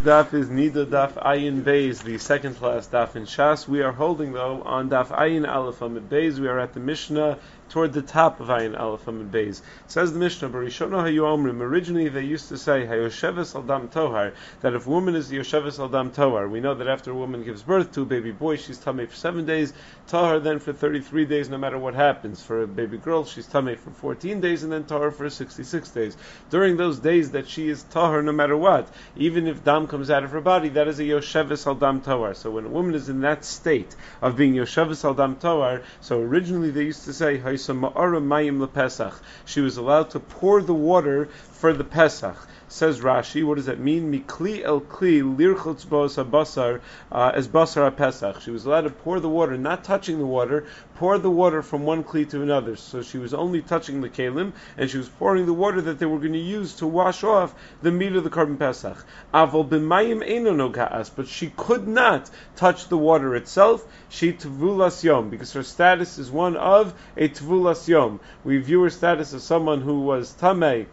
daf is Nida Daf Ayin Beis, the second to last daf in Shas. We are holding though on Daf Ayin Aleph Amid Beis. We are at the Mishnah toward the top of Ayin Aleph Amid Beis. It says the Mishnah, Barishona Hayu Omrim. Originally they used to say Hayosheves al Dam Tohar, that if a woman is Yosheves al Dam Tohar, we know that after a woman gives birth to a baby boy, she's tamei for 7 days, Tohar then for 33 days, no matter what happens. For a baby girl, she's tamei for 14 days, and then Tohar for 66 days. During those days that she is Tohar, no matter what, even if Dam comes out of her body, that is a Yosheves al Dam Tohar. So when a woman is in that state of being Yosheves al Dam Tohar, so originally they used to say Haisa Ma'ara Mayim LePesach. She was allowed to pour the water for the Pesach. Says Rashi, what does that mean? Mikli el kli lirchutz bos habasar as basar pesach. She was allowed to pour the water, not touching the water, pour the water from one kli to another. So she was only touching the kelim, and she was pouring the water that they were going to use to wash off the meat of the korban pesach. Aval b'mayim eino nogaas, but she could not touch the water itself. She tvulas yom, because her status is one of a tvulas yom. We view her status as someone who was tamei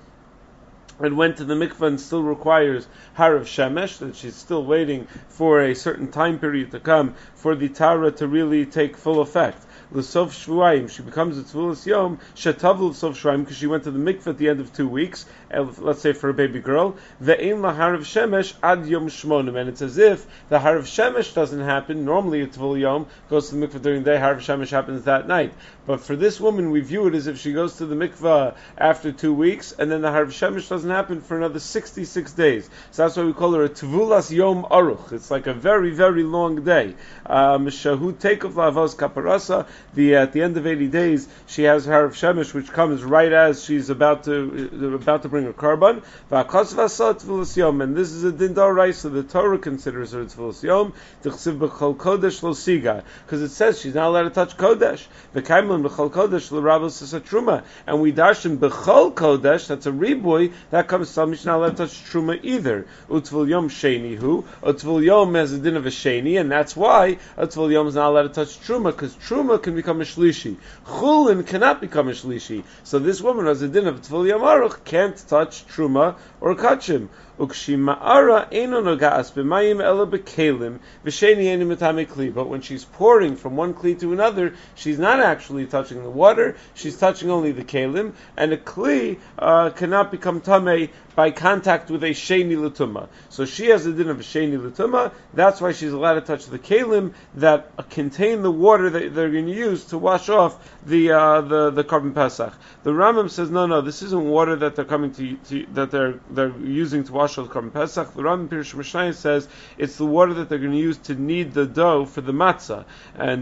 and went to the mikveh and still requires harav shemesh, that she's still waiting for a certain time period to come for the tara to really take full effect. L'sof shvuayim, she becomes a tvulas yom, shetavul l'sof shvuayim, because she went to the mikveh at the end of 2 weeks, let's say for a baby girl, ve'ein la harav shemesh ad yom shmonim, and it's as if the harav shemesh doesn't happen. Normally a tvul yom goes to the mikveh during the day, harav shemesh happens that night. But for this woman, we view it as if she goes to the mikveh after 2 weeks, and then the harav shemesh doesn't happen for another 66 days. So that's why we call her a tvulas yom aruch. It's like a very, very long day. Shahu teikov la'avos kaparasa. At the end of 80 days, she has harav shemesh, which comes right as she's about to bring her korban. V'akos v'asa tvulas yom, and this is a din d'oraisa. The Torah considers her tvulas yom. T'chsiv b'chol kodesh lo siga, because it says she's not allowed to touch kodesh. V'kaimlin b'chol kodesh l'rabos is a truma, and we darshan b'chol kodesh. That's a riboy. That comes to she's not allowed to touch truma either. Utvul yom sheni hu. Utvul yom has a din of a sheni, and that's why utvul yom is not allowed to touch truma, because truma can become a shlishi. Chulin cannot become a shlishi. So this woman has a din of tvul yom aruch, can't touch truma or kachim. But when she's pouring from one kli to another, she's not actually touching the water, she's touching only the kelim, and a kli cannot become tamei by contact with a sheni l'tumah. So she has a din of a sheni l'tumah, that's why she's allowed to touch the kelim that contain the water that they're going to use to wash off the korban pesach. The Rambam says, no, this isn't water that they're coming to that they're using to wash off the korban pesach. The Rambam Pirush Mishnayos says it's the water that they're going to use to knead the dough for the matzah, and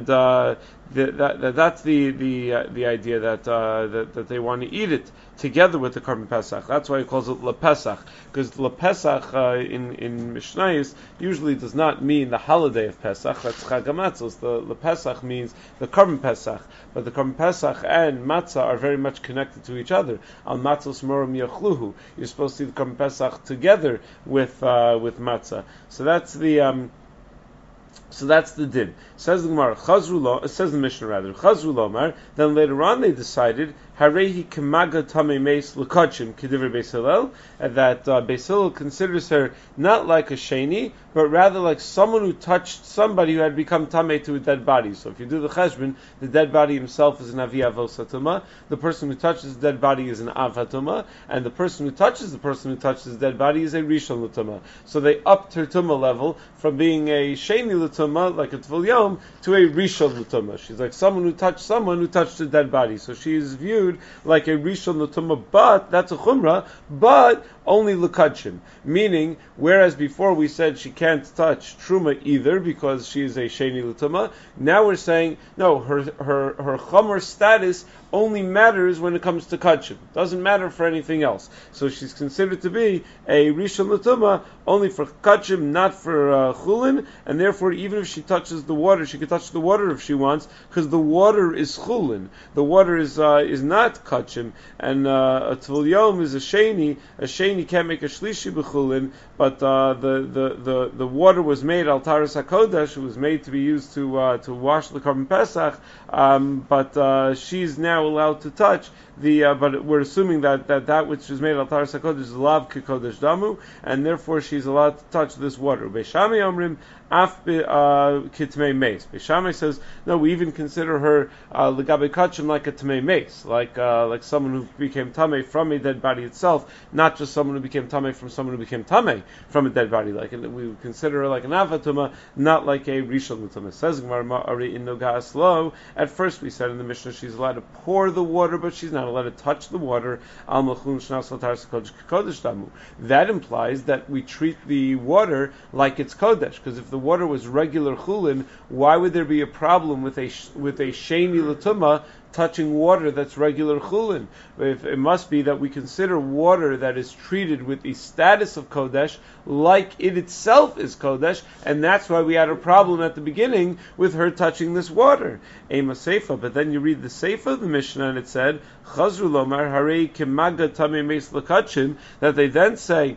that's the idea that they want to eat it together with the korban pesach. That's why he calls it lepesach, because lepesach in Mishnayos usually does not mean the holiday of Pesach. That's Chag HaMatzos. The lepesach means the korban pesach, but the korban pesach and matzah are very much connected to each other. Al matzos morim yachluhu. You're supposed to eat the korban pesach together with matzah. So that's the din. Says the Gemara, says the Mishnah rather, Chazru Lomar. Then later on they decided Harehi kemaga tamei meis l'kachim k'divrei Beis Hillel, that Beis Hillel considers her not like a sheni, but rather like someone who touched somebody who had become tamei to a dead body. So if you do the cheshbon, the dead body himself is an avi avos hatuma, the person who touches the dead body is an av hatuma, and the person who touches the dead body is a rishon l'tuma. So they upped her tuma level from being a sheni l'tuma, like a tvul yom, to a rishon l'tuma. She's like someone who touched a dead body. So she is viewed like a rishon l'tuma, but that's a chumrah, but only l'kachim. Meaning, whereas before we said she can't touch truma either because she is a sheni l'tuma, now we're saying no, her chumrah status only matters when it comes to kachim. Doesn't matter for anything else. So she's considered to be a rishon l'tuma only for kachim, not for chulin, and therefore even if she touches the water, she can touch the water if she wants, because the water is chulin. The water is not kachim, and a tvul yom is a sheni. A sheni can't make a shlishi b'chulin, but the water was made al taras hakodesh. It was made to be used to wash the Korban Pesach, but she's now allowed to touch but we're assuming that which is made al taras hakodesh is lav kikodesh damu, and therefore she's allowed to touch this water. Beishami omrim af kitmei meis. Beishami says no. We even consider her legabe kachim like a tmei meis, like someone who became tamei from a dead body itself, not just someone who became tamei from someone who became tamei from a dead body. Like we would consider her like an avatuma, not like a rishon l'tumah. Says Gemara Ari in Nogas Lo. At first we said in the Mishnah she's allowed to pour the water, but she's not allowed to touch the water. Al machun shnas al taras hakodesh kikodesh damu. That implies that we treat the water like it's kodesh, because if the water was regular chulin, why would there be a problem with a sheni l'tumah touching water that's regular chulin? It must be that we consider water that is treated with the status of kodesh like it itself is kodesh, and that's why we had a problem at the beginning with her touching this water. Ema seifa, but then you read the seifa of the Mishnah and it said chazru lomar harei kemaga tamei meis l'kachim, that they then say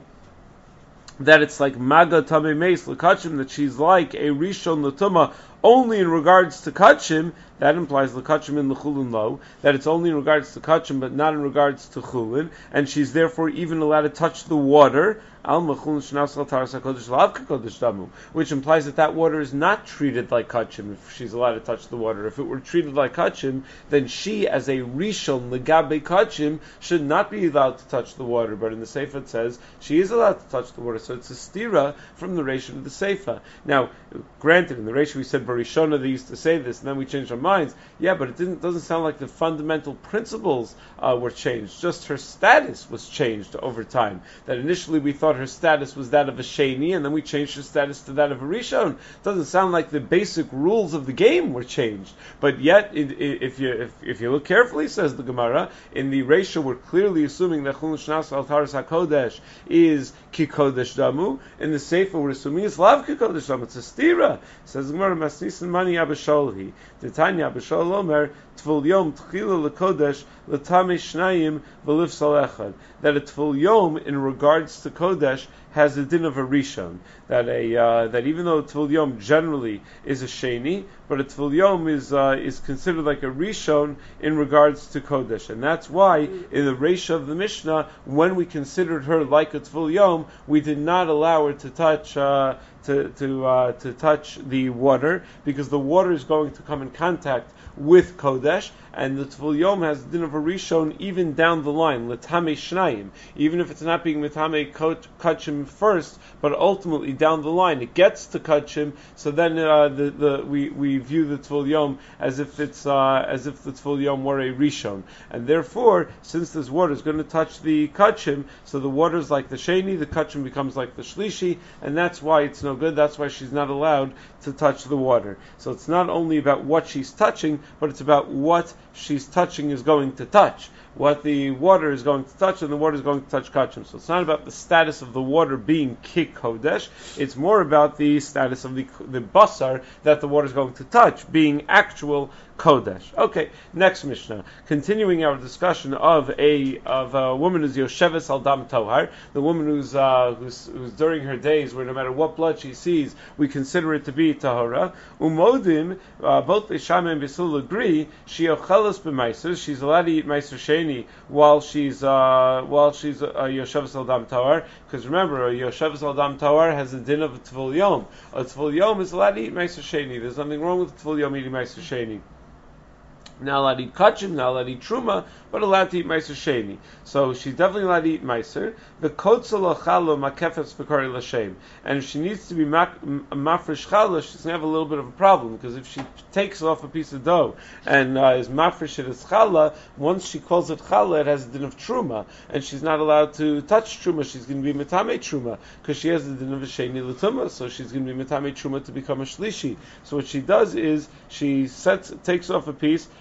that it's like maga tamei meis l'kachim, that she's like a rishon l'tumah only in regards to kachim. That implies l'kachim in l'chulin lo, that it's only in regards to kachim but not in regards to chulin, and she's therefore even allowed to touch the water, al machulin shnas al taras hakodesh lav kakodesh damu, which implies that water is not treated like kachim if she's allowed to touch the water. If it were treated like kachim, then she, as a rishon legabe kachim, should not be allowed to touch the water. But in the Seifa it says she is allowed to touch the water, so it's a stira from the Reisha of the Seifa. Now, granted, in the Reisha we said Barishona they used to say this, and then we changed our minds. Yeah, but it doesn't sound like the fundamental principles were changed. Just her status was changed over time. That initially we thought her status was that of a sheni, and then we changed her status to that of a rishon. It doesn't sound like the basic rules of the game were changed. But yet, if you look carefully, says the Gemara, in the Reisha we're clearly assuming that chulin shnas al taras hakodesh is kikodesh damu. In the Seifa we're assuming it's lav kikodesh damu. It's a stira. Says the Gemara masnisin mani abasholhi. The Tanya abashol omer tful yom tchila lekodesh letame shnayim v'lifsal echad. That a tful yom in regards to kodesh has a din of a rishon. That even though a tful yom generally is a sheni, but a tful yom is considered like a rishon in regards to kodesh, and that's why in the Reisha of the Mishnah, when we considered her like a tful yom, we did not allow her to touch to touch the water, because the water is going to come in contact with kodesh, and the Tful Yom has the din of a rishon even down the line, letame shnayim, even if it's not being metame kachim first, but ultimately down the line it gets to kachim. So then we view the Tful Yom as if the Tful Yom were a rishon, and therefore since this water is going to touch the kachim, so the water is like the sheni, the kachim becomes like the shlishi, and that's why it's no good. That's why she's not allowed to touch the water. So it's not only about what she's touching, but it's about what she's touching is going to touch. What the water is going to touch, and the water is going to touch kachim. So it's not about the status of the water being kik kodesh, it's more about the status of the basar that the water is going to touch, being actual kodesh. Okay, next Mishnah. Continuing our discussion of a woman who's yosheves al dam tohar, the woman who's during her days where no matter what blood she sees, we consider it to be tahora. Umodim, both Isham and Bisul agree, she ochelas b'maiser, she's allowed to eat maiser sheni while she's yosheves al dam tohar, because remember, a yosheves al dam tohar has a din of a tvul yom. A tvul yom is allowed to eat maiser sheni. There's nothing wrong with a tvul yom eating maiser sheni. Not allowed to eat kachim, not allowed to eat truma, but allowed to eat meiser sheni. So she's definitely allowed to eat meiser. The kotzel chalo makefetz b'kari l'shem. And if she needs to be mafresh challah, she's going to have a little bit of a problem, because if she takes off a piece of dough and is mafresh it as challah, once she calls it challah, it has a din of truma, and she's not allowed to touch truma. She's going to be metame truma, because she has the din of a sheni l'tumah, so she's going to be metame truma to become a shlishi. So what she does is she takes off a piece,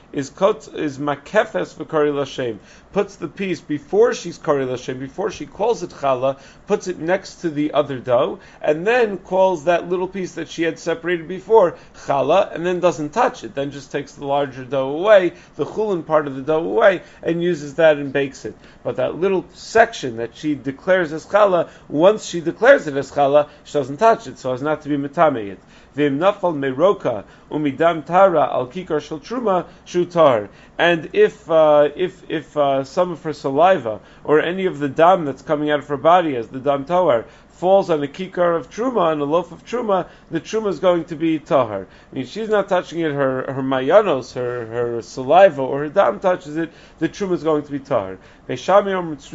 is makefes v'kari l'Hashem. Puts the piece before she's kari l'Hashem, before she calls it challah, puts it next to the other dough, and then calls that little piece that she had separated before challah, and then doesn't touch it. Then just takes the larger dough away, the chulin part of the dough away, and uses that and bakes it. But that little section that she declares as challah, once she declares it as challah, she doesn't touch it, so as not to be metameh it. V'im nafal meroka umidam tara al kikar shel truma shutar. And if some of her saliva or any of the dam that's coming out of her body as the dam toar falls on a kikar of truma, on a loaf of truma, the truma is going to be tahar. I mean, she's not touching it, her mayanos, her saliva, or her dam touches it, the truma is going to be tahar. Then we have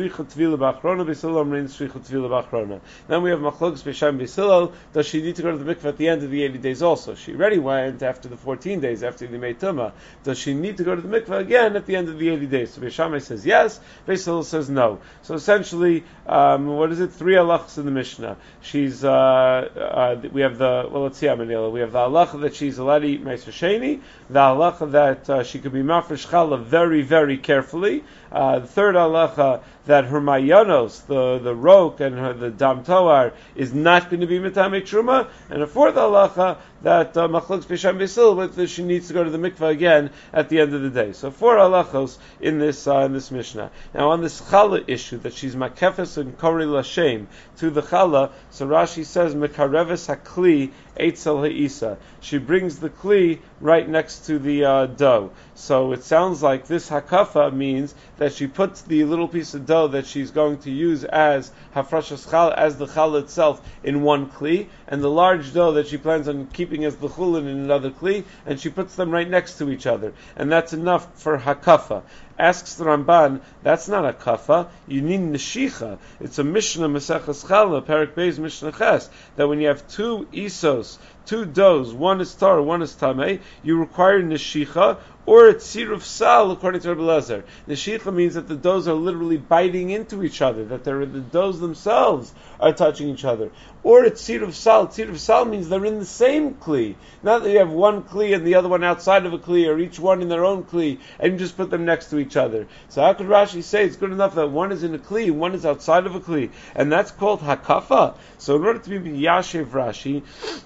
machlokas Beisham Beisilal. Does she need to go to the mikveh at the end of the 80 days also? She already went after the 14 days, after the Mei Tumah. Does she need to go to the mikveh again at the end of the 80 days? So Beisham says yes, Beisilal says no. So essentially, what is it? 3 halachas in the Mishnah. She's, we have the, well, let's see how many. We have the halacha that she's allowed to eat Meiser Sheni, the halacha that she could be mafresh challah very, very carefully. The third halacha that her mayanos, the rok and the dam toar, is not going to be mitame truma, and a fourth halacha that machlokes Beisham Beisil, but she needs to go to the mikveh again at the end of the day. So 4 halachos in this Mishnah. Now on this challah issue that she's makefes and kori l'Hashem to the challah, so Rashi says mekareves hakli eitzel ha'isa. She brings the kli right next to the dough. So it sounds like this hakafa means that she puts the little piece of dough that she's going to use as hafrashas challah, as the challah itself, in one kli, and the large dough that she plans on keeping as the chulin in another kli, and she puts them right next to each other, and that's enough for hakafa. Asks the Ramban, that's not a kafa, you need neshicha. It's a Mishnah Maseches Challah, Perek Beis Mishnah Ches, that when you have 2 isos, 2 doughs, one is tar, one is tameh, you require neshicha, or a tziruf sal, according to Rabbi Lezer. Neshicha means that the doughs are literally biting into each other, that the doughs themselves are touching each other. Or a tziruf sal. Tziruf sal means they're in the same kli. Not that you have one kli and the other one outside of a kli, or each one in their own kli, and you just put them next to each other. So how could Rashi say it's good enough that one is in a kli and one is outside of a kli? And that's called hakafa. So in order to be Yashev Rashi,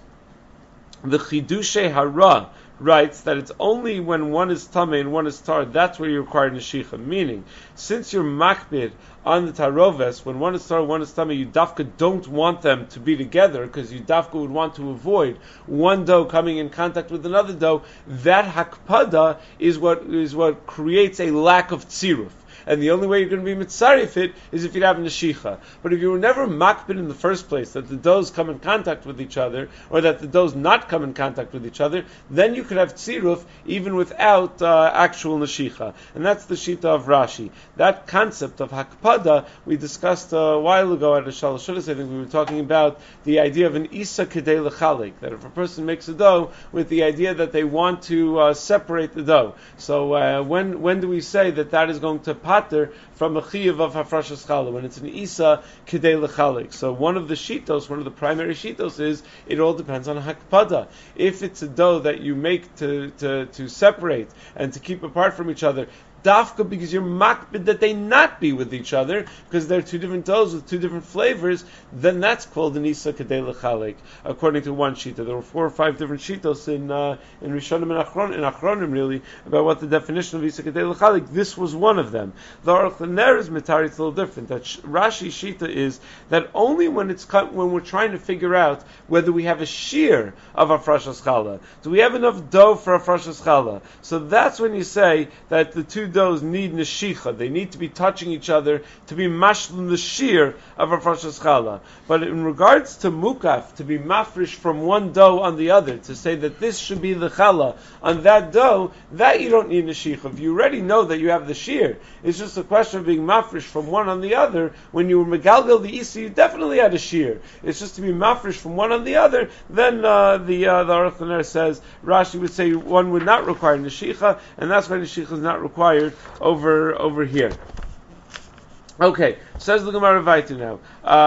the Chidushe Hara writes that it's only when one is tameh and one is tar, that's where you require neshicha. Meaning, since you're makbid on the taroves, when one is tar, one is tameh, you dafka don't want them to be together, because you dafka would want to avoid one dough coming in contact with another dough. That hakpada is what creates a lack of tziruf. And the only way you're going to be mitzarif it is if you have neshicha. But if you were never makbid in the first place, that the doughs come in contact with each other, or that the doughs not come in contact with each other, then you could have tziruf even without actual neshicha. And that's the shita of Rashi. That concept of hakpada we discussed a while ago at a Shalosh Shudas. I think we were talking about the idea of an isa kedei lechalik, that if a person makes a dough with the idea that they want to separate the dough. So when do we say that is going to from a chiyuv of hafrashas challah, when it's an isa kedei lechalik? So one of the primary shitos is it all depends on hakpada. If it's a dough that you make to separate and to keep apart from each other, dafka because you're makbid that they not be with each other, because they're 2 different doughs with 2 different flavors, then that's called an isa kedei lechalik, according to one shita. There were 4 or 5 different shitos in Rishonim and Achronim really about what the definition of isa kedei lechalik. This was one of them. The Aruch LaNer is mitari, it's a little different. That Rashi shita is that only when we're trying to figure out whether we have a shear of hafrashas challah, do we have enough dough for hafrashas challah? So that's when you say that the 2 doughs need neshicha. They need to be touching each other to be mashlim the shear of hafrashas challah. But in regards to mukaf, to be mafresh from one dough on the other, to say that this should be the challah on that dough, that you don't need neshicha. If you already know that you have the shear, it's just a question of being mafresh from one on the other. When you were megalgal the isa, you definitely had a shear. It's just to be mafresh from one on the other. Then the Aruch LaNer says Rashi would say one would not require neshicha, and that's why neshicha is not required over here. Okay, Says the Gemara Vayta now.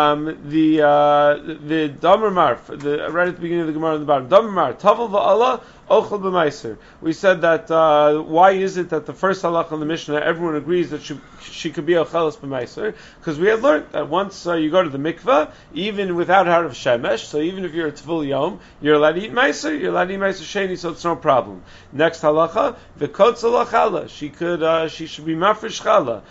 The Damer Mar, right at the beginning of the Gemara on the bottom. Damer Mar, Tavel va'Allah, Ochel b'Meiser. We said that why is it that the first halach on the Mishnah everyone agrees that she could be Ocheles b'Meiser? Because we had learned that once you go to the mikveh, even without Harav Shemesh, so even if you're a Tvul Yom, you're allowed to eat Meiser, you're allowed to eat Meiser Sheni, so it's no problem. Next halacha, the Kotz Chala. She should be Mafresh Chala.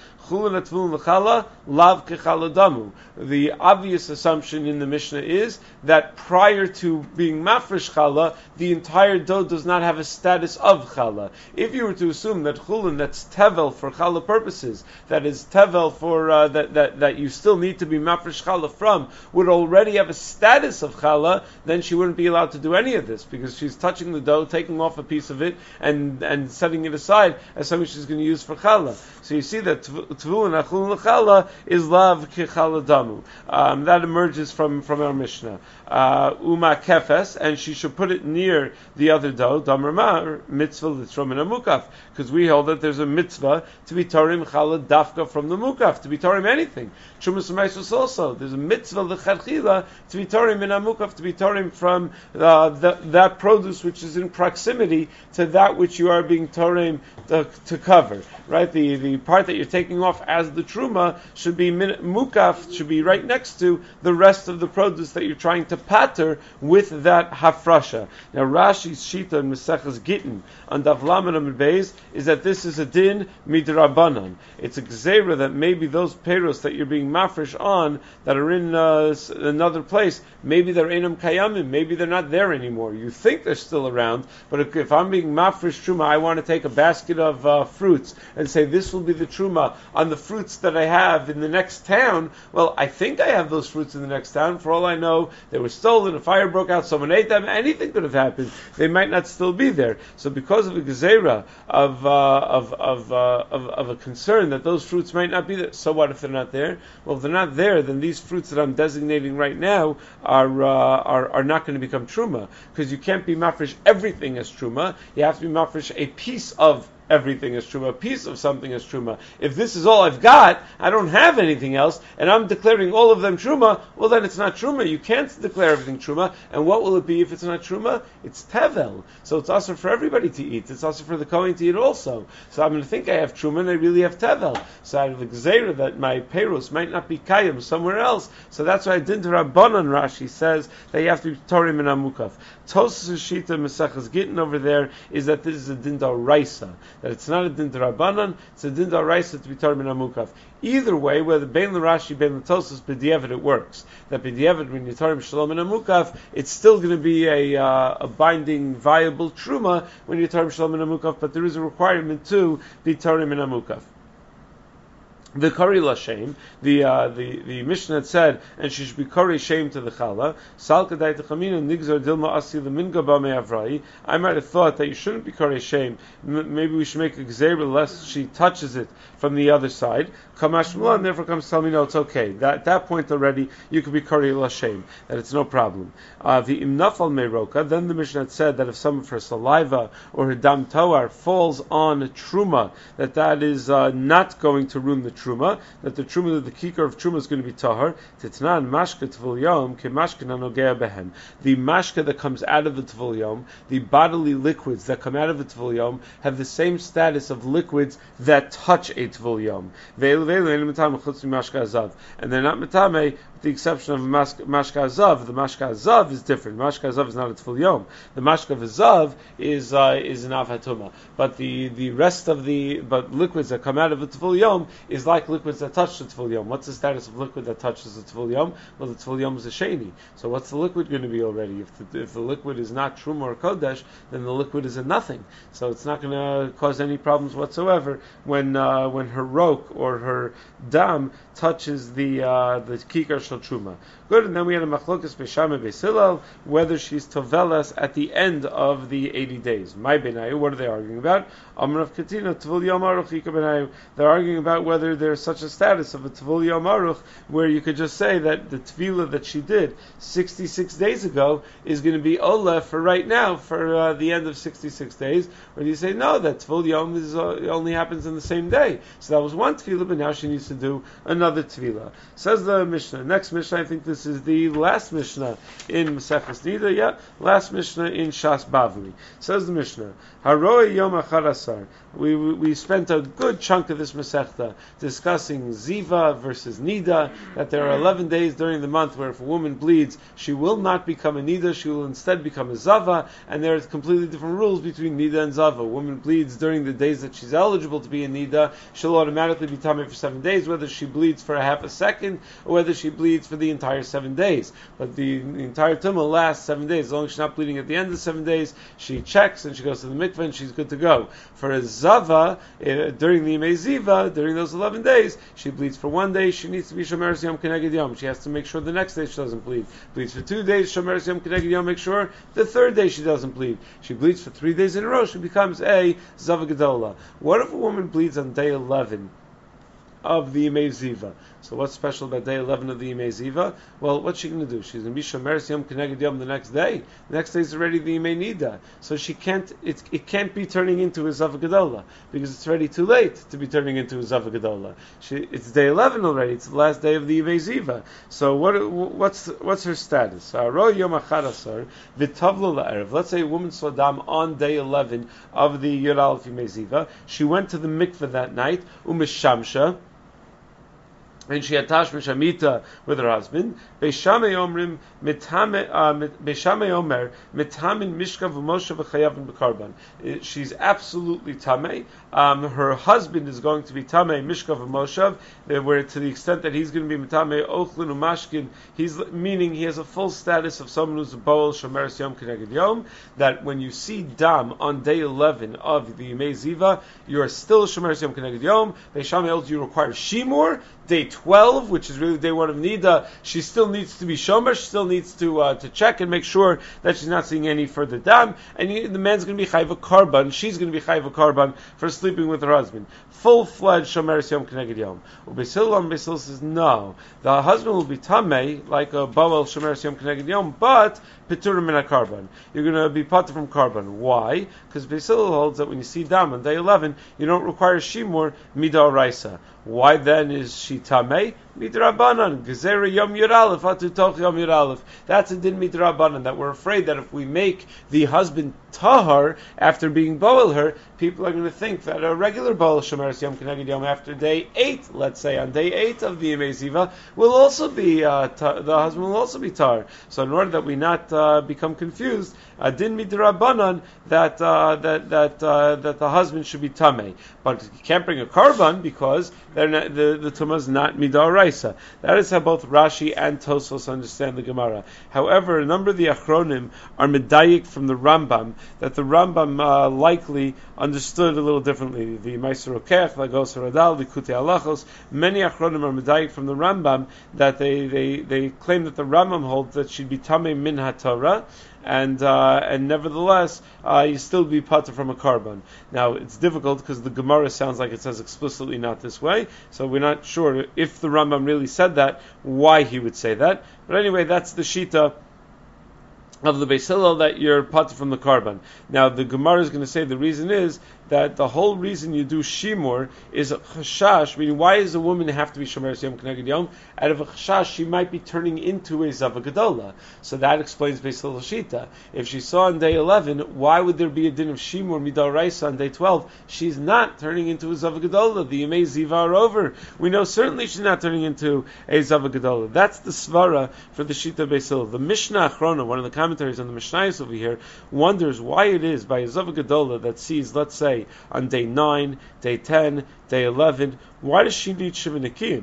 The obvious assumption in the Mishnah is that prior to being mafresh chala, the entire dough does not have a status of chala. If you were to assume that chulin, that's tevel for chala purposes, that is tevel for that you still need to be mafresh chala from, would already have a status of chala, then she wouldn't be allowed to do any of this because she's touching the dough, taking off a piece of it, and setting it aside as something she's going to use for chala. So you see that Tvul and Achul L'Chala is Lav Kechala Damu. That emerges from our Mishnah. Uma Kefes, and she should put it near the other dough, Damar Mar, Mitzvah L'Trom and Amukaf, because we hold that there's a mitzvah to be Torim Chala Dafka from the Mukaf, to be Torim anything. Chumas Meisus also, there's a mitzvah L'Chadchila to be Torim in Amukaf, to be Torim from that produce which is in proximity to that which you are being Torim to cover. Right? The part that you're taking off as the truma should be mukaf, should be right next to the rest of the produce that you're trying to pater with that hafrasha. Now Rashi's shita in Maseches Gittin on Daf Lamed Amud Beis is that this is a din midrabanan. It's a gzeira that maybe those peros that you're being mafresh on that are in another place, maybe they're enam kayamim, maybe they're not there anymore. You think they're still around, but if I'm being mafresh truma, I want to take a basket of fruits and say this will be the truma on the fruits that I have in the next town. Well, I think I have those fruits in the next town. For all I know, they were stolen, a fire broke out, someone ate them, anything could have happened. They might not still be there. So because of a gezerah of a concern that those fruits might not be there, so what if they're not there? Well, if they're not there, then these fruits that I'm designating right now are not going to become truma, because you can't be mafresh everything as truma. You have to be mafresh a piece of everything is truma, a piece of something is truma. If this is all I've got, I don't have anything else, and I'm declaring all of them truma, well then it's not truma. You can't declare everything truma, and what will it be if it's not truma? It's tevel. So it's also for everybody to eat. It's also for the Kohen to eat also. So I'm going to think I have truma, and I really have tevel. So I have the gzeira that my peros might not be kayim somewhere else. So that's why Din Rabbanan Rashi says that you have to be torim and amukaf. Tosas Shita Maseches Gittin over there is that this is a Din D'Oraisa, that it's not a Din D'Rabbanan, it's a Din D'Oraisa to be torim and amukaf. Either way, whether Bein L'Rashi, Bein L'Tosas, B'diavad it works. That B'diavad, when you torim Shalom and amukaf, it's still going to be a binding, viable truma when you torim Shalom and amukaf, but there is a requirement to be torim and amukaf. The Kari Lashem, the Mishnah had said, and she should be Kari Shem to the Chala. Salka Daita Chamina Nigzar Dilma Asi Leminga Bame Avrai. I might have thought that you shouldn't be Kari Shem. Maybe we should make a Gzeira lest she touches it from the other side. Kamash Mula, and therefore comes to tell me, no, it's okay. At that point already, you could be Kari Lashem, that it's no problem. The Imnafal Meiroka, then the Mishnah had said that if some of her saliva or her dam toar falls on truma, that is not going to ruin the truma, that the truma, the kikar of truma is going to be tahar. Titnan mashka tvul yom ke mashka nanogea behen. The mashka that comes out of the tvul yom, the bodily liquids that come out of the tvul yom, have the same status of liquids that touch a tvul yom. And they're not metame, with the exception of mashka azav. The mashka azav is different. Mashka azav is not a tvul yom. The mashka azav is an avhatuma. But the rest of the liquids that come out of the tvul yom is like liquids that touch the tvul yom. What's the status of liquid that touches the tvul yom? Well, the tvul yom is a sheni. So what's the liquid going to be already? If the liquid is not truma or kodesh, then the liquid is a nothing. So it's not going to cause any problems whatsoever when her rok or her dam touches the kikar special truma. Good, and then we had a machlokas Beisham and Beis Hillel, whether she's tovelas at the end of the 80 days. My benayu, what are they arguing about? Amar of Katina, Tvul Yom Aruch Ika benayu. They're arguing about whether there's such a status of a Tvul Yom Aruch, where you could just say that the tefillah that she did 66 days ago is going to be Ola for right now, for the end of 66 days, or do you say, no, that Tvul Yom is, only happens in the same day. So that was one tefillah, but now she needs to do another tefillah. Says the Mishnah. Next Mishnah, I think this is the last Mishnah in Maseches Nida, last Mishnah in Shas Bavli. Says the Mishnah, Haroi Yom Acharasar. We spent a good chunk of this Masechta discussing Ziva versus Nida, that there are 11 days during the month where if a woman bleeds, she will not become a Nida, she will instead become a Zava, and there are completely different rules between Nida and Zava. A woman bleeds during the days that she's eligible to be a Nida, she'll automatically be Tameh for 7 days, whether she bleeds for a half a second, or whether she bleeds for the entire 7 days. But the entire Tumah lasts 7 days. As long as she's not bleeding at the end of 7 days, she checks and she goes to the mikveh and she's good to go. For a Zava, during the Yemei Ziva, during those 11 days, she bleeds for 1 day, she needs to be Shomeres Yom Keneged Yom. She has to make sure the next day she doesn't bleed. Bleeds for 2 days, Shomeres Yom Keneged Yom, make sure the third day she doesn't bleed. She bleeds for 3 days in a row, she becomes a Zava Gedola. What if a woman bleeds on day 11 of the Yemei Ziva? So what's special about day 11 of the Yemei Ziva? Well, what's she going to do? She's going to be Shomeres Yom Keneged Yom the next day. The next day is already the Yemei Nida. So she can't, it can't be turning into a Zava Gedola, because it's already too late to be turning into a Zava Gedola. It's day 11 already. It's the last day of the Yemei Ziva. So what's her status? Ro Yom Acharasar v'tavlo la'erev. Let's say a woman saw dam on day 11 of the Yud Aleph Yemei Ziva. She went to the mikveh that night, u'mishamsha, and she had tashmish amita with her husband. Beishamei omrim Beishamei omer mitamin mishka v'moshe v'chayavin b'karban. She's absolutely tamei. Her husband is going to be tamei mishka v'moshav, where to the extent that he's going to be mitamei ochlin umashkin, meaning he has a full status of someone who's a boel shomeres yom keneged yom. That when you see dam on day 11 of the Yemei Ziva, you are still shomeres yom keneged yom. Beishamei holds you require shimur. Day 12, which is really day 1 of Nida, she still needs to be shomer, she still needs to check and make sure that she's not seeing any further dam, and the man's going to be chayv a karban, she's going to be chayv a karban for sleeping with her husband. Full-fledged shomer yom keneged yom. Beis Hillel says no, the husband will be tamei, like a boel shomer yom keneged yom, but piturim min karban. You're going to be patur from karban. Why? Because Beis Hillel holds that when you see dam on day 11, you don't require shimur midoraisa. Why then is she tamei? Midrabanan, Gezerah Yom Yud Aleph, Atu Toch Yom Yud Aleph. That's a din midrabanan, that we're afraid that if we make the husband tahar after being boel her, people are going to think that a regular boel shomeres Yom Keneged Yom after day 8, let's say on day 8 of the Yemei Ziva, will also be the husband will also be tahar. So in order that we not become confused, a din midrabanan that the husband should be tamei, but you can't bring a karban because the tumah is not midaraisa. That is how both Rashi and Tosfos understand the Gemara. However, a number of the Achronim are medayik from the Rambam, that the Rambam likely understood a little differently. The Meiser Okech, Lagos Radal, the Kutei Halachos, many Achronim are medayik from the Rambam, that they claim that the Rambam holds that she'd be tamei min haTorah, and nevertheless, you still be patur from a karban. Now, it's difficult because the Gemara sounds like it says explicitly not this way, so we're not sure if the Rambam really said that, why he would say that. But anyway, that's the shita of the Beis Hillel, that you're patur from the karban. Now, the Gemara is going to say the reason is that the whole reason you do shimur is a chashash, meaning why does a woman have to be shomeres yom keneged yom? Out of a chashash, she might be turning into a zava gedola. So that explains Beis Hillel shita. If she saw on day 11, why would there be a din of shimur midaraisa on day 12? She's not turning into a zava gedola. The Yemei Ziva are over. We know certainly she's not turning into a zava gedola. That's the svara for the shita Beis Hillel. The Mishnah Achrona, one of the commentaries on the Mishnayos over here, wonders why it is by a zava gedola that sees, let's say, on day 9, day 10, day 11, why does she need Shiva Nikiyim?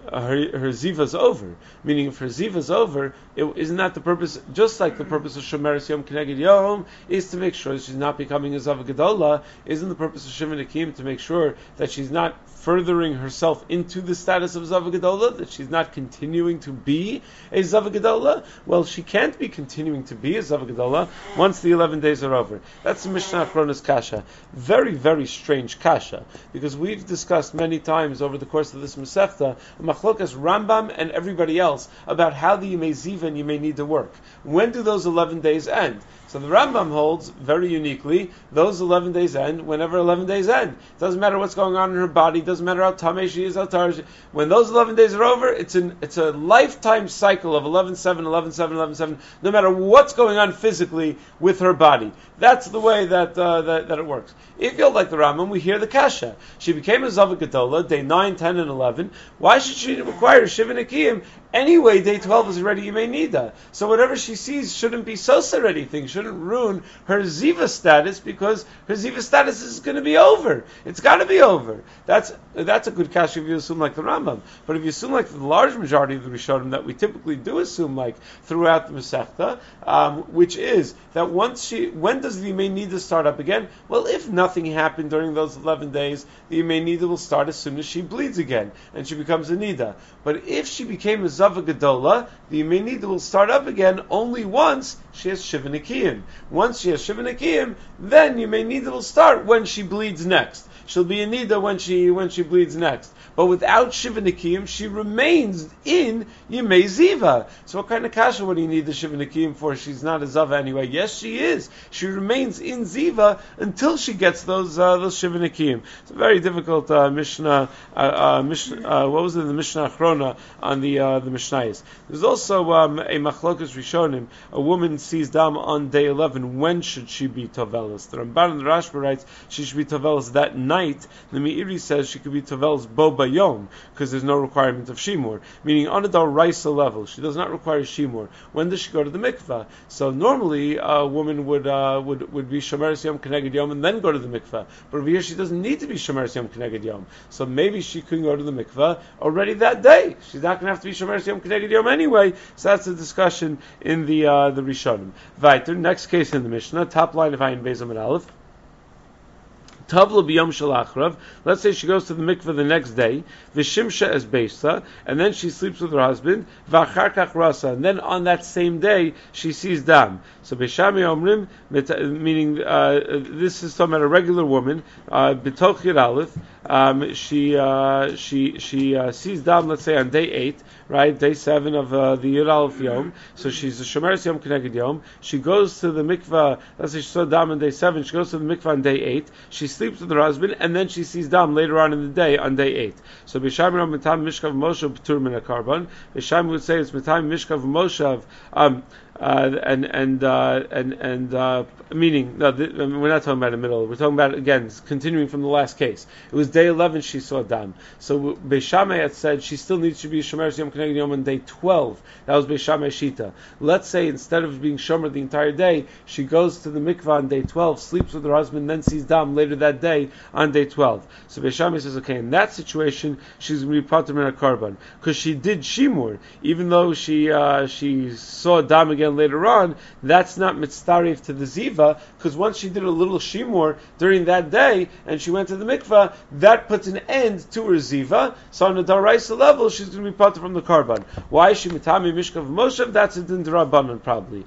her ziva's over. Meaning, if her ziva's over, isn't that the purpose? Just like the purpose of Shomeres Yom Keneged Yom is to make sure she's not becoming a Zava Gedola, isn't the purpose of Shivin Akim to make sure that she's not furthering herself into the status of Zava Gedola, that she's not continuing to be a Zava Gedola? Well, she can't be continuing to be a Zava Gedola once the 11 days are over. That's the Mishnah Achrona's Kasha. Very, very strange Kasha, because we've discussed many times over the course of this Masechta, Machlokas Rambam and everybody else, about how the Yemei Ziva and Yemei Nida work. When do those 11 days end? So the Rambam holds, very uniquely, those 11 days end whenever 11 days end. Doesn't matter what's going on in her body, doesn't matter how tamei she is, how tar she is. When those 11 days are over, it's a lifetime cycle of 11-7, 11-7, 11-7, no matter what's going on physically with her body. That's the way that it works. If you're like the Rambam, we hear the Kasha. She became a Zava Gedola, day 9, 10, and 11. Why should she require Shivin Akiyim? Anyway, day 12 is already Yemei Nida. So whatever she sees shouldn't be sosa or anything, shouldn't ruin her Ziva status, because her Ziva status is going to be over. It's got to be over. That's a good kasha if you assume like the Rambam. But if you assume like the large majority of the Rishonim that we typically do assume like throughout the Masechta, which is that when does the Yemei Nida start up again? Well, if nothing happened during those 11 days, the Yemei Nida will start as soon as she bleeds again, and she becomes a Nida. But if she became a Zava Gedola, the Yemei Nida will start up again only once she has Shivin Akiyim. Once she has Shivin Akiyim, then Yemei Nida will start when she bleeds next. She'll be a Nida when she bleeds next. But without Shivin Akiyim, she remains in Yemei Ziva. So what kind of kasha would you need the Shivin Akiyim for? She's not a Zava anyway. Yes, she is. She remains in Ziva until she gets those Shivin Akiyim. It's a very difficult Mishnah. What was it in the Mishnah Achrona on the Mishnayos? There's also a Machlokas Rishonim. A woman sees dam on day 11. When should she be Tovelis? The Ramban and the Rashba writes she should be Tovelis that night. The Meiri says she could be Tovelis bo bayom, because there's no requirement of shimur, meaning on a dal raisa level, she does not require shimur. When does she go to the mikvah? So normally a woman would be shomeres yom keneged yom and then go to the mikvah. But over here she doesn't need to be shomeres yom keneged yom. So maybe she can go to the mikvah already that day. She's not going to have to be shomeres yom keneged yom anyway. So that's the discussion in the Rishonim. Weiter, next case in the Mishnah, top line of Ayin Beis Amud Aleph. Tavla b'yom shalachrav. Let's say she goes to the mikveh the next day. V'shimsha es beisa, and then she sleeps with her husband. V'achar kach rasa, and then on that same day she sees dam. So b'shami omrim, meaning this is talking about a regular woman. B'toch yud aleph, she sees dam. Let's say on day 8, right? Day 7 of the yud aleph yom. So she's a shomeres yom keneged yom. She goes to the mikveh. Let's say she saw dam on day 7. She goes to the mikveh on day 8. She sleeps with her husband, and then she sees dam later on in the day, on day 8. So B'Shaim Mitam Mishkav Moshav P'tur Min HaKarban. B'Shaim would say it's Mitam Mishkav Moshav, meaning, no, we're not talking about the middle. We're talking about, again, continuing from the last case. It was day 11 she saw dam. So Beishamai had said she still needs to be Shomer Yom Keneged Yom on day 12. That was Beishamai Shita. Let's say instead of being Shomer the entire day, she goes to the mikvah on day 12, sleeps with her husband, then sees dam later that day on day 12. So Beishamai says, okay, in that situation, she's going to be Pater Min HaKarban. Because she did Shimur, even though she saw dam again later on, that's not mitzaref to the ziva, because once she did a little shimur during that day and she went to the mikvah, that puts an end to her ziva. So on a daraisa level, she's going to be part from the karban. Why is she mitami mishkav moshav? That's a din drabanan probably.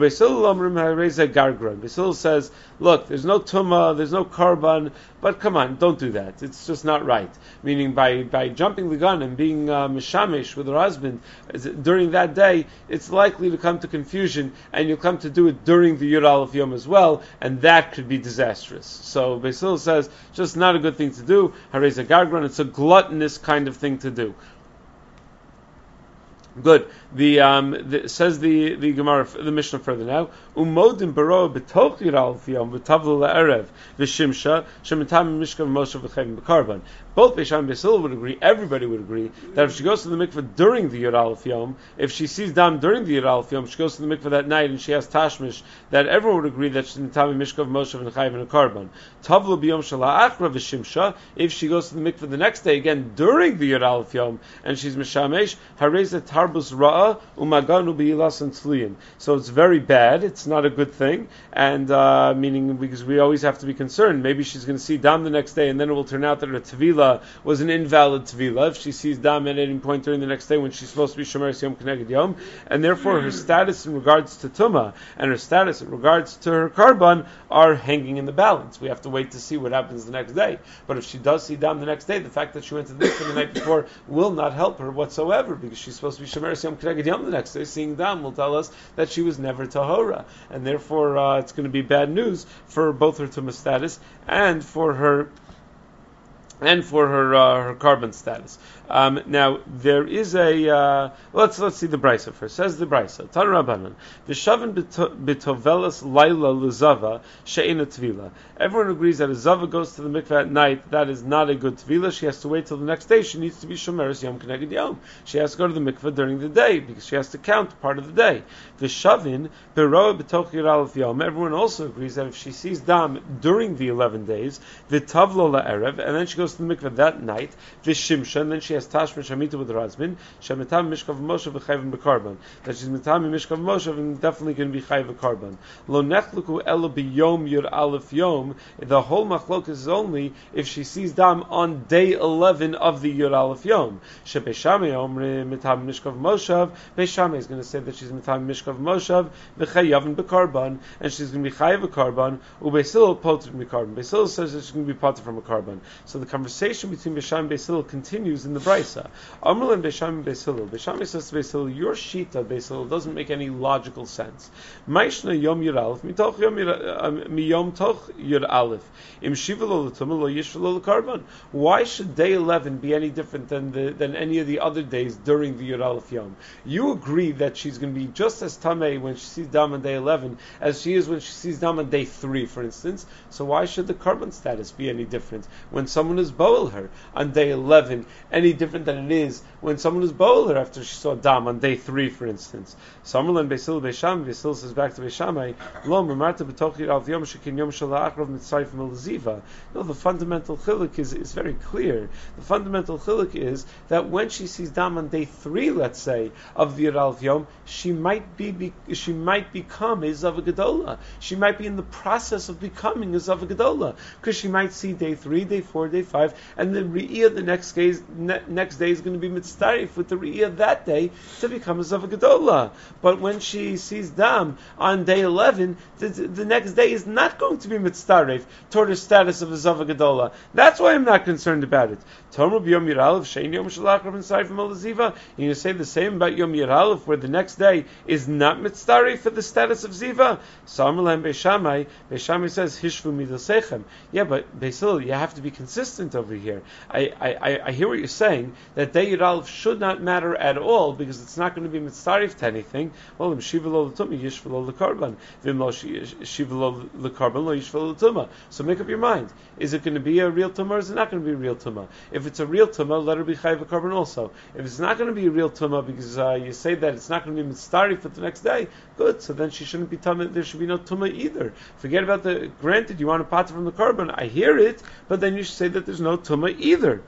Beisil says, look, there's no tumah, there's no karban, but come on, don't do that. It's just not right. Meaning by jumping the gun and being mishamish with her husband during that day, it's likely to come to confusion, and you'll come to do it during the Yud Aleph Yom as well, and that could be disastrous. So Beisil says, just not a good thing to do. Harei Gargran, it's a gluttonous kind of thing to do. Good. Says the Gemara, the Mishnah further now. Umodim baro betoch yiral fiyom v'tavlu la'erev v'shimsha shemitam mishkav Moshe v'chayim b'karban. Both Beisham and Basil would agree. Everybody would agree that if she goes to the mikveh during the yiral fiyom, if she sees dam during the yiral fiyom, she goes to the mikveh that night and she has tashmish, that everyone would agree that she's mitam mishkav Moshe v'chayim and a karban. Tavlu b'yom shala'achra v'shimsha. If she goes to the mikveh the next day again during the yiral fiyom and she's mishamesh harezet tarbus ra'a umaganu b'ilas and tzliyin. So it's very bad. It's not a good thing, and meaning because we always have to be concerned. Maybe she's going to see dam the next day, and then it will turn out that her tevila was an invalid tevila. If she sees dam at any point during the next day when she's supposed to be shomer yom keneged yom, and therefore her status in regards to tuma and her status in regards to her karban are hanging in the balance. We have to wait to see what happens the next day. But if she does see dam the next day, the fact that she went to this the night before will not help her whatsoever, because she's supposed to be shomer yom keneged yom the next day. Seeing dam will tell us that she was never tahora, and therefore it's going to be bad news for both her tuma status and for her her carbon status. Now there is a let's see the brisa first. Says the brisa Tan Rabbanan v'shavin bitovelas laila lezava she'ena tvila. Everyone agrees that a zava goes to the mikveh at night. That is not a good tvila. She has to wait till the next day. She needs to be shomeres yom keneged yom. She has to go to the mikveh during the day because she has to count part of the day. V'shavin beroa b'toch yiral yom. Everyone also agrees that if she sees dam during the 11 days, v'tavlo la'erev, and then she goes to the mikveh that night, v'shimsha, and then she has tashmish hamita with her husband, shemitam mishkav Moshe v'chayv b'karban, that she's mitam mishkav Moshe and definitely going to be chayv b'karban. Lo nechluku elo b'yom yur aleph yom. The whole machlokas is only if she sees dam on day 11 of the yur aleph yom. Shebeishamei omri mitam mishkav Moshe. Beishamei is going to say that she's mitam mishkav Moshe v'chayavin b'karban, and she's going to be chayv b'karban. Ubesil poted b'karban. Besil says that she's going to be poted from a karban. So the conversation between Beisham and Beis Hillel continues in the brisa. Amrul and Beisham and Beis Hillel. Beisham says to Beis Hillel, your shita, Beis Hillel, doesn't make any logical sense. Maishna yom yir aleph mitoch yom miyom toch yir aleph im shiva lo l'tumah lo yishva lo l'karban. Why should day 11 be any different than any of the other days during the yir aleph yom? You agree that she's going to be just as tamei when she sees dam on day 11 as she is when she sees dam on day 3, for instance. So why should the karban status be any different when someone is boel her on day 11 any different than it is when someone is boel her after she saw dam on day 3, for instance? Samrlan Beisil Beisham, Beisil says back to Beishamai, Lo Marta Betochi Al Yom Shekin Yom Shalachrav Mitzayif Melziva. No, the fundamental chiluk is very clear. The fundamental chiluk is that when she sees dam on day 3, let's say, of the Yir Yom, she might become a Zava Gedola. She might be in the process of becoming a Zava Gedola, because she might see day 3, day 4, day 5, and the Re'iyah the next day is going to be mitzdarif with the Re'iyah that day to become a Zava Gedola. But when she sees dam on day 11, the next day is not going to be mitzdarif toward her status of a Zava Gedola. That's why I'm not concerned about it. Tomer b'yom Yir Aleph shein yom shalachrav inside from Ziva. You say the same about Yom Yir Aleph, where the next day is not mitzdarif for the status of Ziva. Samarlam Beishamai. Beishamai says hishvu midosechem. Yeah, but Basil, you have to be consistent over here. I hear what you're saying, that day Yud Aleph should not matter at all because it's not going to be mitzarif to anything. Well, shivalo l'tumah yishvalo l'karban, v'imlo shivalo l'karban lo yishvalo l'tumah. So make up your mind: is it going to be a real tumah or is it not going to be a real tumah? If it's a real tumah, let her be chayv karban also. If it's not going to be a real tumah because you say that it's not going to be mitzarif for the next day, good. So then she shouldn't be tumah. There should be no tumah either. Forget about the. Granted, you want a pot from the karban. I hear it, but then you should say that there's no tumah either.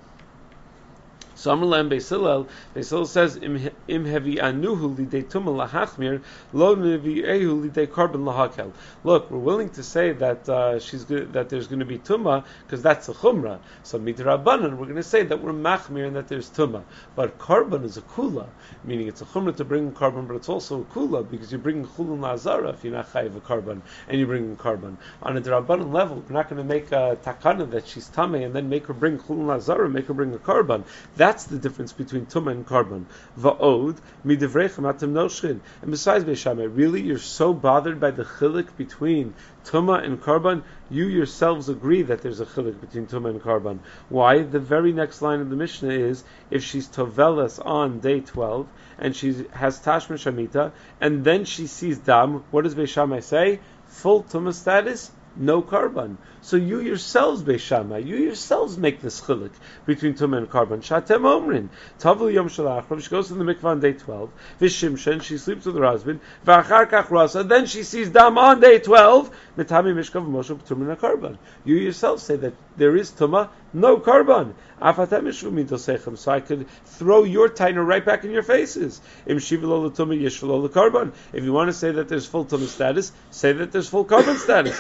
So Amrlam Beis Hillel says im hevi anuhu lidei tumah lahachmir lo neviehu lidei karban lahakel. Look, we're willing to say that that there's going to be tumah because that's a chumrah. So midrabanan, we're going to say that we're machmir and that there's tumah. But karban is a kula, meaning it's a chumrah to bring karban, but it's also a kula because you're bringing chulun lazara if you're not chayiv a karban and you bring karban. On a drabanan level, we're not going to make a takana that she's tamei and then make her bring chulun lazara, make her bring a karban. That That's the difference between Tumah and Karban. Va'od midivrechem atem noshrin. And besides, Beis Shammai, really, you're so bothered by the chilik between Tumah and Karban? You yourselves agree that there's a chilik between Tumah and Karban. Why? The very next line of the Mishnah is, if she's tovelas on day 12, and she has Tashma Shamita, and then she sees Dam, what does Beis Shammai say? Full Tumah status, no Karban. So you yourselves, Beis Shammai, you yourselves make this chilik between Tumah and Karban. Shatem Omrin. Tavul Yom Shalach, she goes to the mikvah on day 12. Vishimshen, she sleeps with her husband. V'achar kach rasa, then she sees Dam on day 12. Mitami Mishkav Moshe Tumah Karban. You yourselves say that there is Tumah, no Karban. So I could throw your taina right back in your faces. If you want to say that there's full Tumah status, say that there's full Karban status.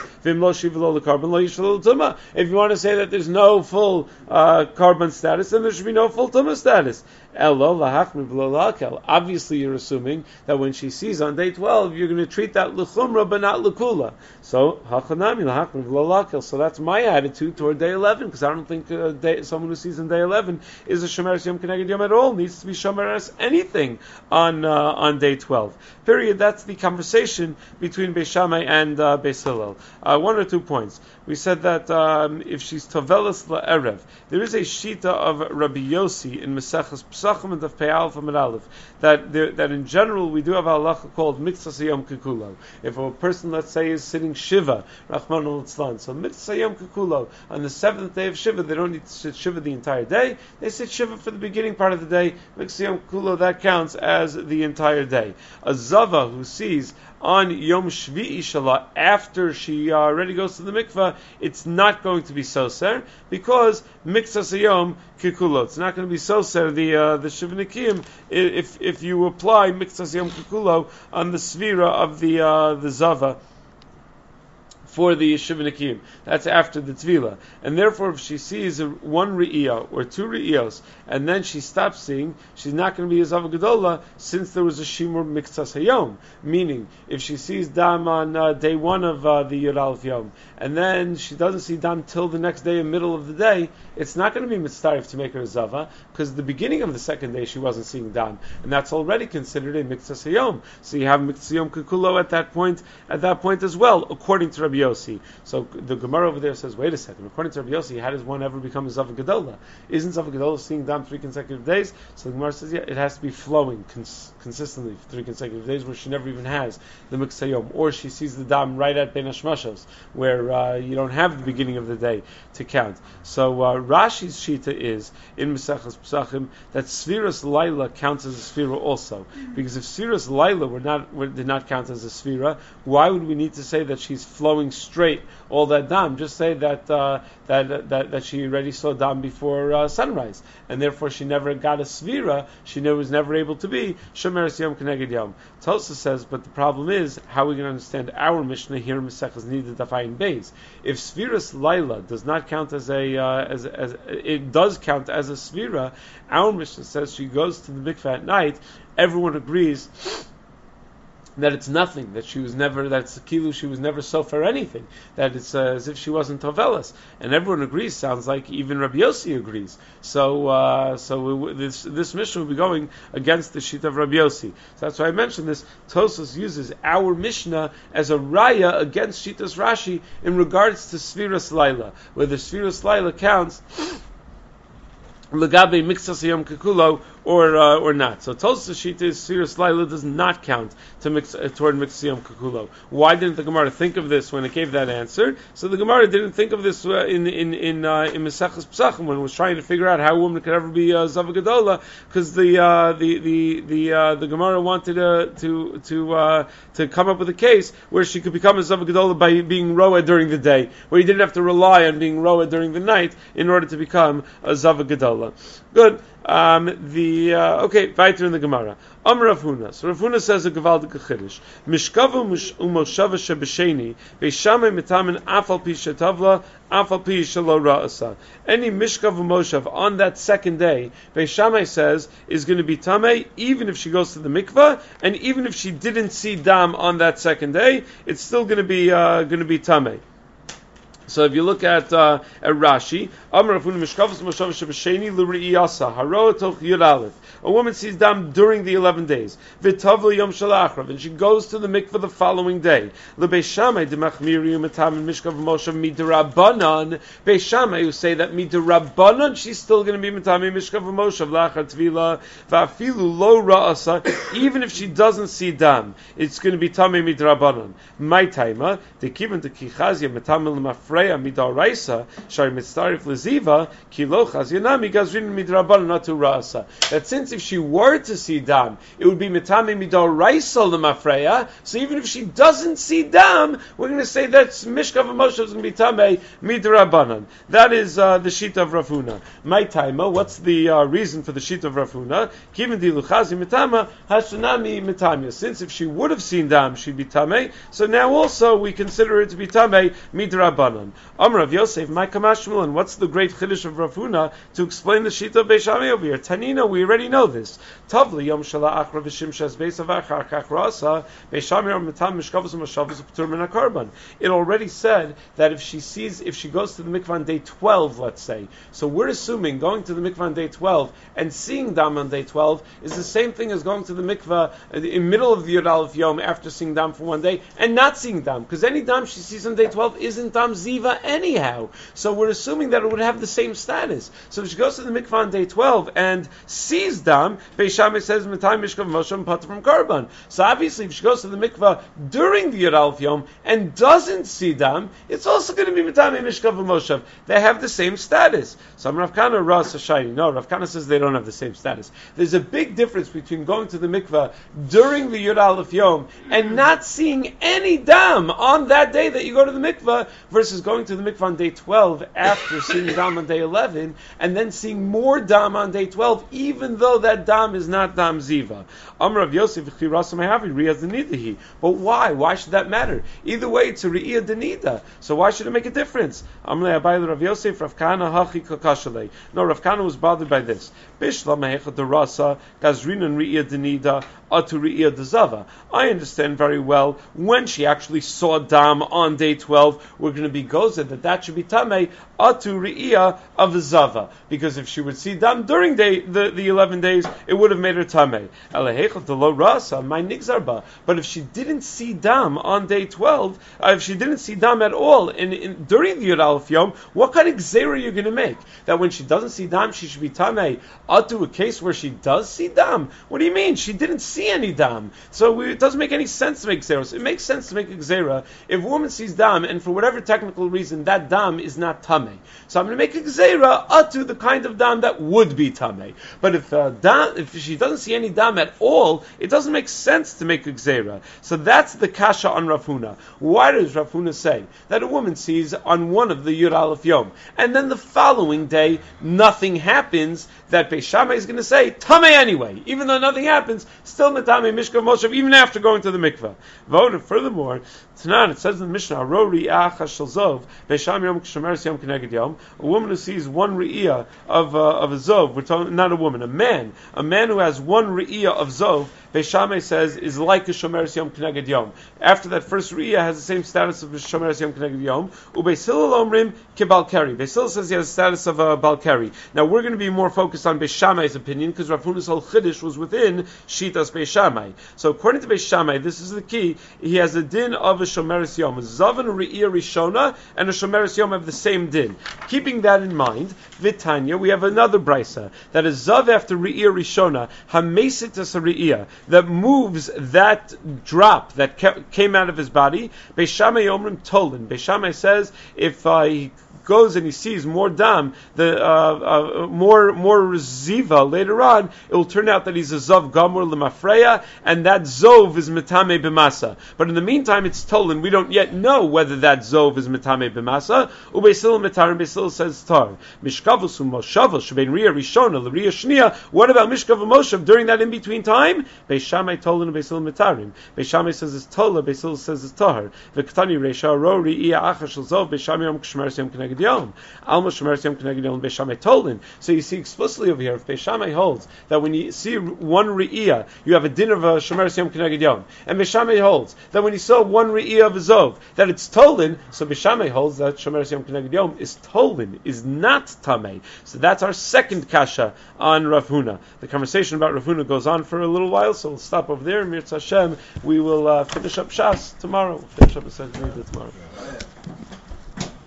If you want to say that there's no full Karban status, then there should be no full Tumah status. Obviously, you're assuming that when she sees on day 12, you're going to treat that l'chumra but not l'kula. So that's my attitude toward day 11, because I don't think someone who sees on day 11 is a shomer yom keneged yom at all. Needs to be shomer anything on day 12. Period. That's the conversation between Beis Shammai and Beis Hillel. One or 2 points. We said that if she's tovelas la'erev, there is a shita of Rabbi Yossi in Mesechus Pesachim and of Pei Aleph Amud Aleph that in general we do have a halacha called mitzvah yom kikulo. If a person, let's say, is sitting shiva, Rachman al-Tzlan, so mitzvah yom kikulo, on the 7th day of shiva, they don't need to sit shiva the entire day. They sit shiva for the beginning part of the day. Mitzvah yom kikulo, that counts as the entire day. A zava who sees on Yom Shvi'i Shalah, after she already goes to the mikvah, it's not going to be soser, because Mitzvah Yom Kikulo. It's not going to be soser, the Shiva Nikiyim, if you apply Mitzvah Yom Kikulo on the svira of the Zava, for the Shiva Nikiyim. That's after the Tvila. And therefore, if she sees one Re'iyah or 2 Re'iyos, and then she stops seeing, she's not going to be a Zava Gedola, since there was a Shimur Miktsas Hayom. Meaning, if she sees Dam on day 1 of the Yud Aleph Yom, and then she doesn't see Dam till the next day, in middle of the day, it's not going to be Mitzarif to make her a Zava, because the beginning of the second day she wasn't seeing Dam. And that's already considered a Miktsas Hayom. So you have Miktsas Hayom Kikulo at that point as well, according to Rabbi Yossi. So the Gemara over there says, wait a second, according to Rabbi Yossi, how does one ever become a Zava Gedola? Isn't Zava Gedola seeing Dam 3 consecutive days? So the Gemara says, yeah, it has to be flowing consistently for 3 consecutive days, where she never even has the Miktsas Hayom. Or she sees the Dam right at Bein HaShmashos, where you don't have the beginning of the day to count. So Rashi's Shita is, in Mesechus Pesachim, that Sfiras Laila counts as a Sfira also. Because if Sfiras Laila did not count as a Sfira, why would we need to say that she's flowing straight all that Dam? Just say that she already saw Dam before sunrise, and therefore she never got a Svira, she was never able to be Shomer Yom Keneged Yom. Tosa says, but the problem is, how are we going to understand our Mishnah here in Mesechus Nida Daf Ayin Beis? If Sfiras Laila does not count as it does count as a Svira, our Mishnah says she goes to the mikveh at night, everyone agrees that it's nothing, that she was never sofer anything, that it's as if she wasn't tovelas, and everyone agrees. Sounds like even Rabbi Yossi agrees. So this Mishnah will be going against the shita of Rabbi Yossi. So that's why I mentioned this. Tosfos uses our Mishnah as a raya against Shitas Rashi in regards to Sfiras Laila, where the Sfiras Laila counts Legabe Mitzvah Yom Kikulo or not. So Tosfos Shita is Sfiras Laila does not count toward Mitzvah Yom Kikulo. Why didn't the Gemara think of this when it gave that answer? So the Gemara didn't think of this in Mesechus Pesachim when it was trying to figure out how a woman could ever be Zava Gedola, because the Gemara wanted to come up with a case where she could become a Zava Gedola by being Roa during the day, where you didn't have to rely on being Roa during the night in order to become a Zava Gedola. Good. Weiter in the Gemara. Rav Huna. So Rav Huna says a Gevaldik Chiddush. Mishkavu u'moshava shebesheni Beis Shammai mitamin afal pi shetavla afal pi shelo ra'asa. Any mishkav u'moshav on that second day, Beis Shammai says, is going to be tamei, even if she goes to the mikvah, and even if she didn't see dam on that second day, it's still going to be tamei. So if you look at Rashi, Amar Ravuna Mishkavos Moshav Shebesheni L'Re'iyasa Haro Toch Yud Aleph. A woman sees dam during the 11 days. V'tavla Yom Shalachrav, and she goes to the mikveh the following day. L'Beis Shammai Demachmiri Umatam and Mishkav Moshav Midirabanan. Beis Shammai who say that Midirabanan she's still going to be Matami Mishkav Moshav Lachar Tvila Va'afilu Lo Ra'asa. Even if she doesn't see dam, it's going to be Tamei Midirabanan. My taima Dekivan Dekichazia Matamil Mafre. Midaraisa shari mitzarif leziva kilochas yanami gazrin midrabanan natu rasa. That since if she were to see dam, it would be mitame midaraisa lemafreya. So even if she doesn't see dam, we're going to say that mishkav Moshe is going to be tame midrabanan. That is the sheet of Rav Huna. My taima. What's the reason for the sheet of Rav Huna? Kiven diluchazi mitama hashanami mitame. Since if she would have seen dam, she'd be tame. So now also we consider it to be tame midrabanan. Amar Rav Yosef, my kamashmul, and what's the great chiddush of Rav Huna to explain the shita of Beis Shammai over here? Tanina, we already know this. Tavli yom shala achra v'shim shas beis avachar kach rasa Beis Shammai mitam mishkavos u'mashavos u'ptur min hakarban. It already said that if she goes to the mikvah on day 12, let's say, so we're assuming going to the mikvah on day 12 and seeing dam on day 12 is the same thing as going to the mikvah in the middle of the Yud Aleph Yom after seeing dam for one day and not seeing dam, because any dam she sees on day 12 isn't dam ziva anyhow. So we're assuming that it would have the same status. So if she goes to the mikvah on day 12 and sees dam, Beis Shammai says Matai Mishkav Moshe Pata from Karban. So obviously if she goes to the mikvah during the Yud Aleph Yom and doesn't see dam, it's also going to be Matai Mishkav Moshe. They have the same status. So Rav Kana Ras Hashayni. No, Rav Kana says they don't have the same status. There's a big difference between going to the mikvah during the Yud Aleph Yom and not seeing any dam on that day that you go to the mikvah versus going to the mikvah on day 12 after seeing dam on day 11 and then seeing more dam on day 12 even though that dam is not dam ziva. Amar Rav Yosef v'chirasa mehavi riyah denidahi. But why? Why should that matter? Either way, it's a riyah denida. So why should it make a difference? Amar Abayil Rav Yosef Rav Kana hachi kakashalei. No, Rav Kana was bothered by this. Bishla mehecha derasa gazrinan riyah denida atu riyah dezava. I understand very well when she actually saw dam on day 12, we're going to be gozer that should be tamei atu riyah of zava, because if she would see dam during the 11 days, it would have made her tamei. But if she didn't see dam on day 12, if she didn't see dam at all during the Yud Aleph Yom, what kind of gzeira are you going to make? That when she doesn't see dam, she should be tamei atu a case where she does see dam? What do you mean? She didn't see any dam. So it doesn't make any sense to make gzeira. It makes sense to make a gzeira if a woman sees dam and for whatever technical reason that dam is not tamei. So I'm going to make a gzeira atu the kind of dam that would be tamei. But if she doesn't see any dam at all, it doesn't make sense to make a gzeira. So that's the kasha on Rav Huna. Why does Rav Huna say that a woman sees on one of the Yud Aleph Yom and then the following day nothing happens, that Beis Shammai is going to say tamei anyway, even though nothing happens, still metamei mishkav Moshe even after going to the mikvah. Furthermore, Tanan, it says in the Mishnah, a woman who sees one re'iyah of a zov, we're talking, not a woman, a man who has one re'iyah of zov, Beis Shammai says is like a shomer yom k'neged yom. After that first re'iyah has the same status of a shomer yom k'neged yom. Ubeis Hillel omrim kebalkeri. Beis Hillel says he has the status of a balkeri. Now we're going to be more focused on Beis Shammai's opinion because Rav Huna's whole chiddush was within Shitas Beis Shammai. So according to Beis Shammai, this is the key. He has a din of a shomer yom. A zav and a re'iyah rishona and a shomer yom have the same din. Keeping that in mind, Vitanya, we have another brisa that is zav after re'iyah rishona hamesit as a re'iyah that moves that drop that came out of his body. Beis Shammai omrim tolen. Beis Shammai says if he goes and he sees more dam, more ziva later on, it will turn out that he's a zov gamur lemafreya, and that zov is metame b'masa. But in the meantime, it's tolen. We don't yet know whether that zov is metame b'masa. Ubeis Hillel metar, and Beis Hillel says tar. Mishkavus u'moshavos shebein riyah rishona l'riyah shniya. What about mishkav u'moshav during that in between time? Beis Shammai tolen and Beis Hillel metarim. Beis Shammai says it's tola. Beis Hillel says it's tahar. V'ktani reisha ro riyah acha shel zov. Beis Shammai yom k'shmer yom k'neged yom. Alma shmer yom k'neged yom. Beis Shammai tolen. So you see explicitly over here, if Beis Shammai holds that when you see one re'iyah, you have a din of a Shomer Yom Keneged Yom. And Mishamei holds that when you saw one Re'iyah of a Zov, that it's Tolin, so Mishamei holds that Shomer Yom Keneged Yom is Tolin, is not Tamei. So that's our second kasha on Rav Huna. The conversation about Rav Huna goes on for a little while, so we'll stop over there. Mirz Hashem, we will finish up Shas tomorrow. We'll finish up Masechet Nida tomorrow.